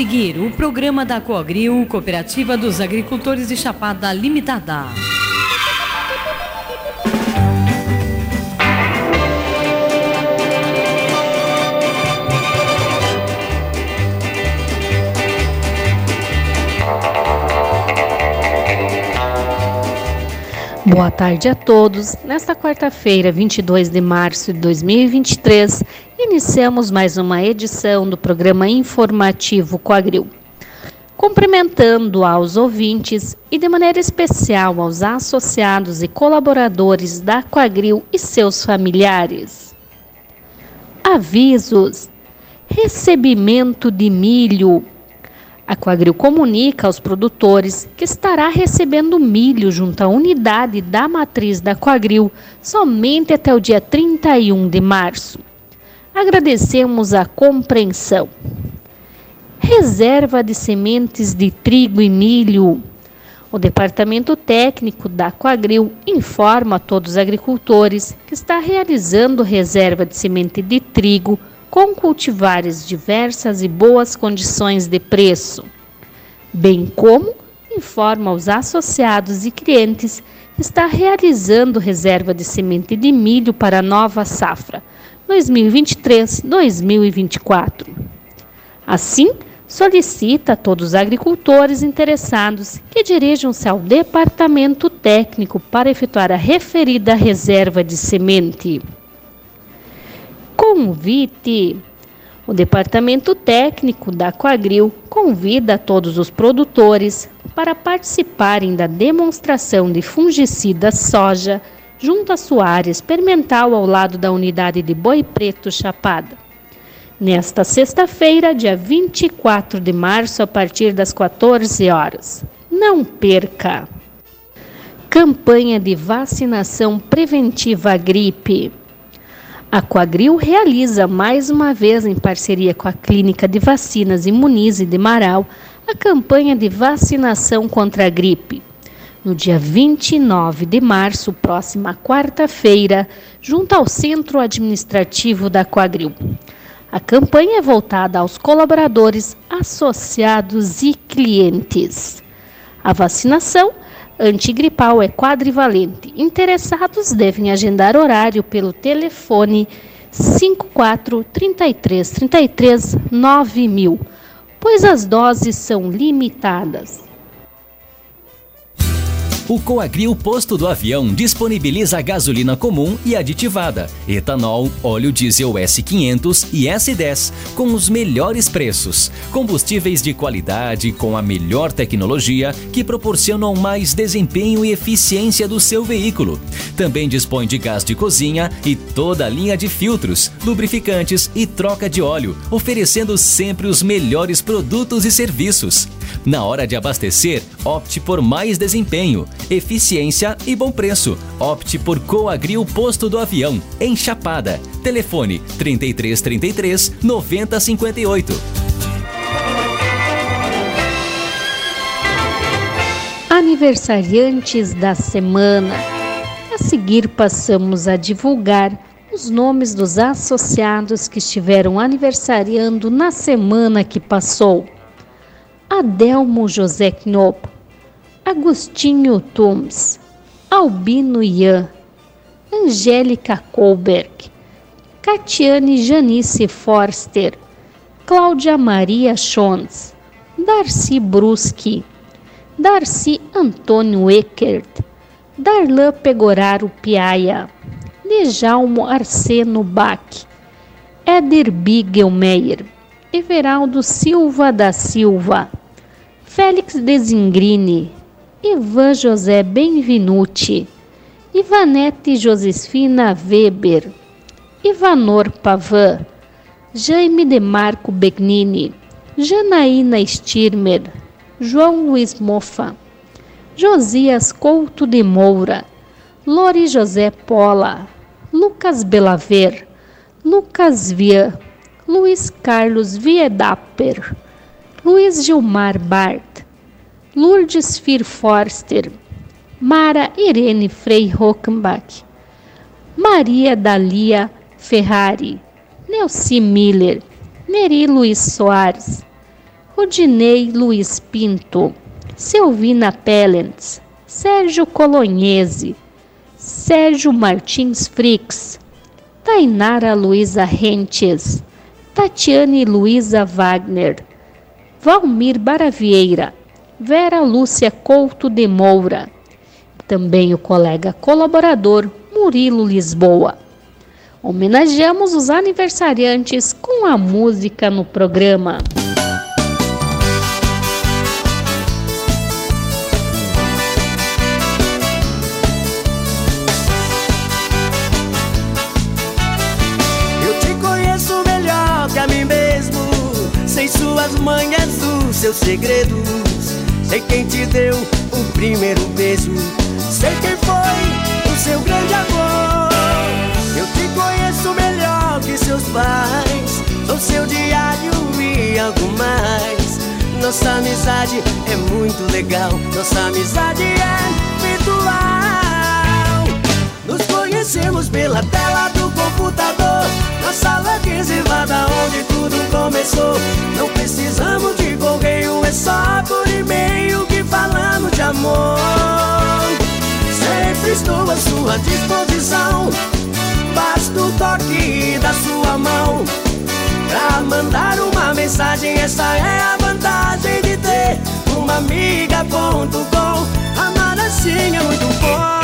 seguir o programa da Coagril, Cooperativa dos Agricultores de Chapada Limitada. Boa tarde a todos. Nesta quarta-feira, 22 de março de 2023, iniciamos mais uma edição do programa informativo Coagril. Cumprimentando aos ouvintes e de maneira especial aos associados e colaboradores da Coagril e seus familiares. Avisos: recebimento de milho. A Coagril comunica aos produtores que estará recebendo milho junto à unidade da matriz da Coagril somente até o dia 31 de março. Agradecemos a compreensão. Reserva de sementes de trigo e milho. O Departamento Técnico da Coagril informa a todos os agricultores que está realizando reserva de semente de trigo com cultivares diversas e boas condições de preço, bem como informa aos associados e clientes que está realizando reserva de semente de milho para a nova safra 2023-2024. Assim, solicita a todos os agricultores interessados que dirijam-se ao Departamento Técnico para efetuar a referida reserva de semente. Convite. O Departamento Técnico da Coagril convida a todos os produtores para participarem da demonstração de fungicida soja junto à sua área experimental ao lado da unidade de Boi Preto Chapada. Nesta sexta-feira, dia 24 de março, a partir das 14 horas. Não perca! Campanha de vacinação preventiva à gripe. A Coagril realiza mais uma vez, em parceria com a Clínica de Vacinas Imunize de Marau, a campanha de vacinação contra a gripe. No dia 29 de março, próxima quarta-feira, junto ao Centro Administrativo da Coagril. A campanha é voltada aos colaboradores, associados e clientes. A vacinação antigripal é quadrivalente. Interessados devem agendar horário pelo telefone 54 33 33 9000, pois as doses são limitadas. O Coagril Posto do Avião disponibiliza gasolina comum e aditivada, etanol, óleo diesel S500 e S10 com os melhores preços. Combustíveis de qualidade com a melhor tecnologia que proporcionam mais desempenho e eficiência do seu veículo. Também dispõe de gás de cozinha e toda a linha de filtros, lubrificantes e troca de óleo, oferecendo sempre os melhores produtos e serviços. Na hora de abastecer, opte por mais desempenho, eficiência e bom preço. Opte por Coagril Posto do Avião, em Chapada. Telefone 33 33 90 58. Aniversariantes da semana. A seguir passamos a divulgar os nomes dos associados que estiveram aniversariando na semana que passou. Adelmo José Knopp, Agostinho Tums, Albino Ian, Angélica Colberg, Catiane Janice Forster, Cláudia Maria Schontz, Darcy Bruschi, Darcy Antônio Eckert, Darlan Pegoraro Piaia, Dejalmo Arseno Bach, Éder Bigelmeier, Everaldo Silva da Silva, Félix Desingrini, Ivan José Benvenuti, Ivanete Josefina Weber, Ivanor Pavan, Jaime Demarco Begnini, Janaína Stirmer, João Luiz Mofa, Josias Couto de Moura, Lori José Pola, Lucas Belaver, Lucas Vian, Luiz Carlos Wiedaper, Luiz Gilmar Bart, Lourdes Fir Forster, Mara Irene Frei Rockenbach, Maria Dalia Ferrari, Nelci Miller, Neri Luiz Soares, Rudinei Luiz Pinto, Silvina Pellens, Sérgio Colognese, Sérgio Martins Frix, Tainara Luiza Rentes, Tatiane Luiza Wagner, Valmir Baravieira, Vera Lúcia Couto de Moura, também o colega colaborador Murilo Lisboa. Homenageamos os aniversariantes com a música no programa. Eu te conheço melhor que a mim mesmo, sei suas manhas, os seus segredos, sei quem te deu o primeiro beijo, sei quem foi o seu grande amor. Eu te conheço melhor que seus pais, sou seu diário e algo mais. Nossa amizade é muito legal, nossa amizade é virtual. Nos conhecemos pela tela do computador, na sala reservada onde tudo começou. Não precisamos de correio, é só por e-mail que falamos de amor. Sempre estou à sua disposição, basta o toque da sua mão pra mandar uma mensagem. Essa é a vantagem de ter uma amiga.com. Amar assim é muito bom.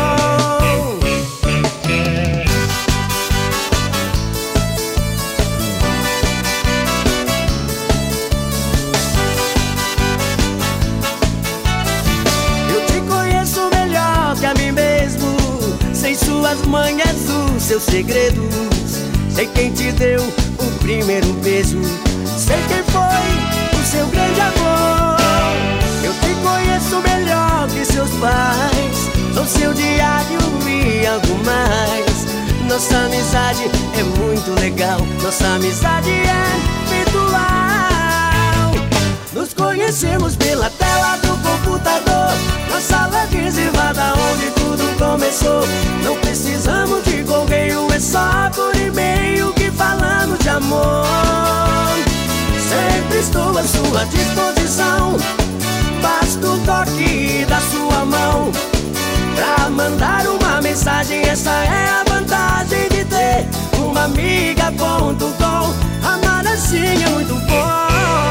Eu te conheço melhor que a mim mesmo, sei suas manhas, os seus segredos, sei quem te deu o primeiro beijo, sei quem foi o seu grande amor. Eu te conheço melhor que seus pais, sou seu diário e algo mais. Nossa amizade é muito legal, nossa amizade é virtual. Nos conhecemos pela tela do computador, na sala reservada onde tudo começou. Não precisamos de correio, é só por e-mail que falamos de amor. Sempre estou à sua disposição, basta o toque da sua mão pra mandar uma mensagem. Essa é a vantagem de ter uma amiga.com. Amar assim é muito bom.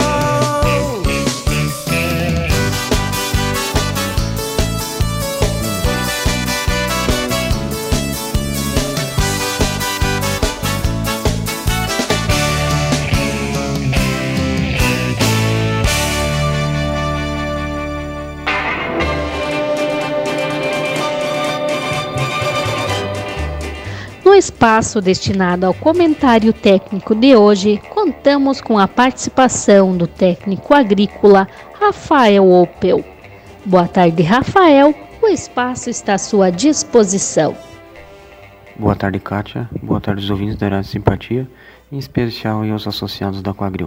No espaço destinado ao comentário técnico de hoje, contamos com a participação do técnico agrícola Rafael Opel. Boa tarde, Rafael. O espaço está à sua disposição. Boa tarde, Kátia. Boa tarde, os ouvintes da Rádio Simpatia, em especial aos associados da Coagril.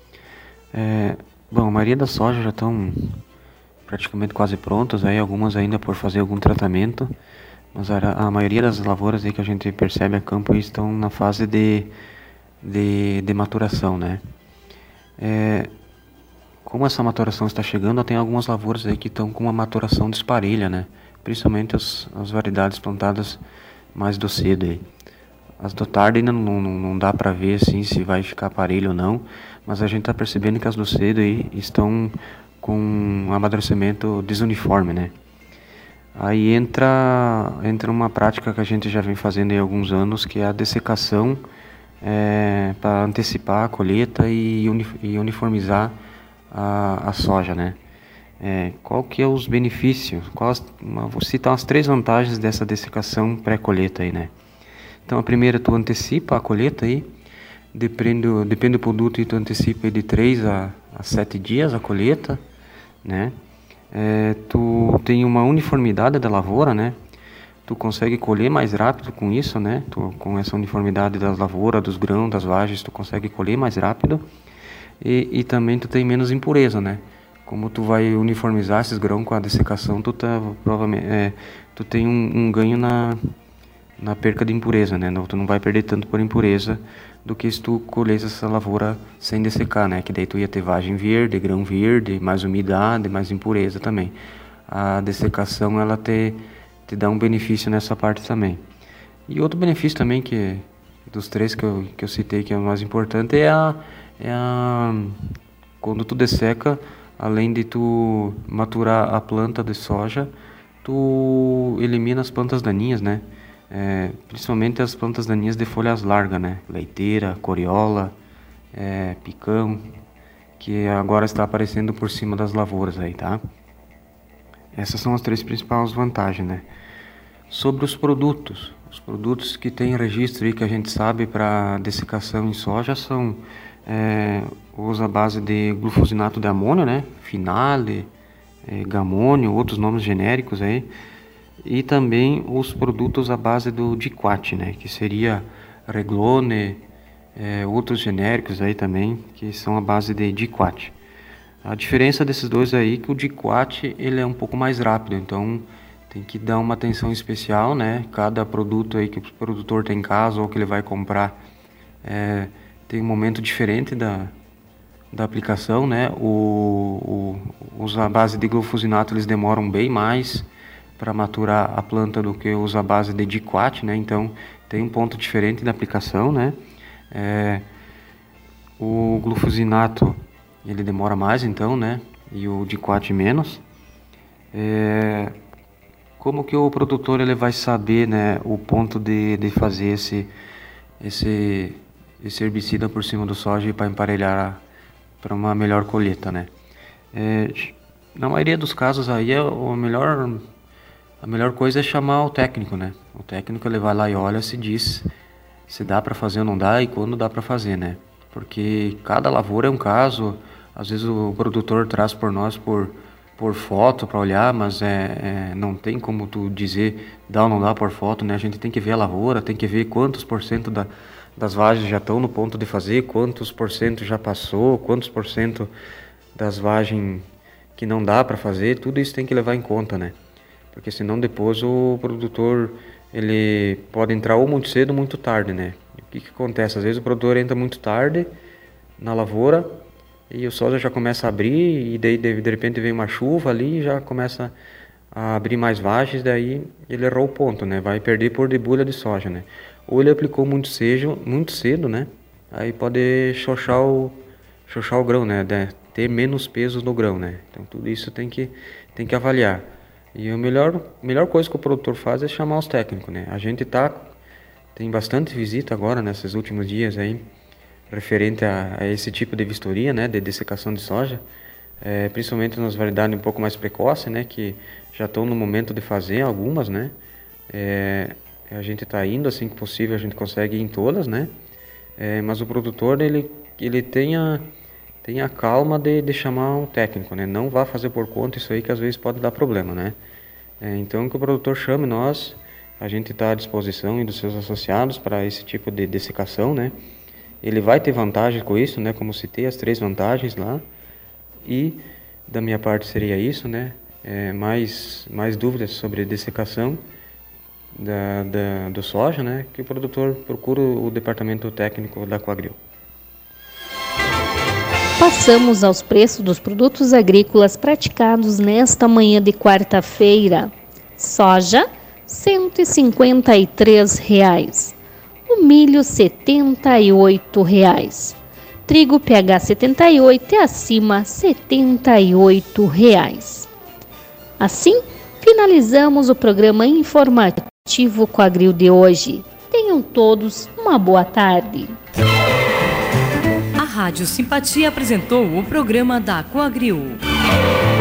A maioria das sojas já estão praticamente quase prontas, aí algumas ainda por fazer algum tratamento. Mas a maioria das lavouras aí que a gente percebe a campo estão na fase de maturação, né? Como essa maturação está chegando, tem algumas lavouras aí que estão com uma maturação disparelha, né? Principalmente as variedades plantadas mais do cedo aí. As do tarde ainda não dá para ver assim, se vai ficar parelho ou não, mas a gente está percebendo que as do cedo aí estão com um amadurecimento desuniforme, né? Aí entra uma prática que a gente já vem fazendo há alguns anos, que é a dessecação para antecipar a colheita e uniformizar a soja, né? Qual que é os benefícios? Vou citar as 3 vantagens dessa dessecação pré-colheita aí, né? Então a primeira, tu antecipa a colheita aí, depende do produto, e tu antecipa de 3 a 7 dias a colheita, né? Tu tem uma uniformidade da lavoura, né? Tu consegue colher mais rápido com isso, né? Com essa uniformidade da lavoura, dos grãos, das vagens, tu consegue colher mais rápido. E também tu tem menos impureza, né? Como tu vai uniformizar esses grãos com a dessecação, provavelmente tu tem um ganho na perca de impureza, né? Tu não vai perder tanto por impureza do que se tu colhesse essa lavoura sem dessecar, né? Que daí tu ia ter vagem verde, grão verde, mais umidade, mais impureza também. A dessecação, ela te dá um benefício nessa parte também. E outro benefício também, que dos três que eu citei, que é o mais importante, quando tu desseca, além de tu maturar a planta de soja, tu elimina as plantas daninhas, né? Principalmente as plantas daninhas de folhas largas, né? Leiteira, coriola, picão, que agora está aparecendo por cima das lavouras aí, tá? Essas são as três principais vantagens, né? Sobre os produtos que tem registro aí, que a gente sabe para dessecação em soja, são usa a base de glufosinato de amônio, né? Finale, Gamônio, outros nomes genéricos aí, e também os produtos à base do Diquat, né? Que seria Reglone, outros genéricos aí também, que são a base de Diquat. A diferença desses dois aí é que o Diquat, ele é um pouco mais rápido, então tem que dar uma atenção especial, né? Cada produto aí que o produtor tem em casa ou que ele vai comprar tem um momento diferente da aplicação, né? Os à base de glufosinato, eles demoram bem mais para maturar a planta do que os à base de Diquat, né? Então tem um ponto diferente da aplicação, né? O glufosinato, ele demora mais, então, né? E o Diquat menos. Como que o produtor ele vai saber, né, o ponto de fazer esse herbicida por cima do soja para emparelhar para uma melhor colheita, né? Na maioria dos casos aí a melhor coisa é chamar o técnico, né? O técnico, ele vai lá e olha, se diz se dá para fazer ou não dá e quando dá para fazer, né? Porque cada lavoura é um caso. Às vezes o produtor traz por nós por foto para olhar, mas não tem como tu dizer dá ou não dá por foto, né? A gente tem que ver a lavoura, tem que ver quantos % das vagens já estão no ponto de fazer, quantos % já passou, quantos % das vagens que não dá para fazer, tudo isso tem que levar em conta, né? Porque senão depois o produtor, ele pode entrar ou muito cedo ou muito tarde, né? O que acontece? Às vezes o produtor entra muito tarde na lavoura e o soja já começa a abrir, e daí de repente vem uma chuva ali e já começa a abrir mais vagens, daí ele errou o ponto, né? Vai perder por debulha de soja, né? Ou ele aplicou muito cedo, né? Aí pode xoxar o grão, né? Ter menos peso no grão, né? Então tudo isso tem que avaliar. E a melhor coisa que o produtor faz é chamar os técnicos, né? A gente tem bastante visita agora, nesses últimos dias aí, referente a esse tipo de vistoria, né, de dessecação de soja, principalmente nas variedades um pouco mais precoces, né, que já estão no momento de fazer algumas, né. A gente está indo, assim que possível, a gente consegue ir em todas, né, mas o produtor, ele tem a calma de chamar um técnico, né, não vá fazer por conta isso aí, que às vezes pode dar problema, né. Então que o produtor chame nós, a gente está à disposição e dos seus associados para esse tipo de dessecação, né. Ele vai ter vantagem com isso, né? Como citei, as 3 vantagens lá. E da minha parte seria isso, né? Mais dúvidas sobre dessecação do soja, né? Que o produtor procura o departamento técnico da Coagril. Passamos aos preços dos produtos agrícolas praticados nesta manhã de quarta-feira. Soja, R$ 153. O milho, R$ 78. Trigo PH 78 e acima, R$ 78. Assim, finalizamos o programa informativo Coagril de hoje. Tenham todos uma boa tarde. A Rádio Simpatia apresentou o programa da Coagril.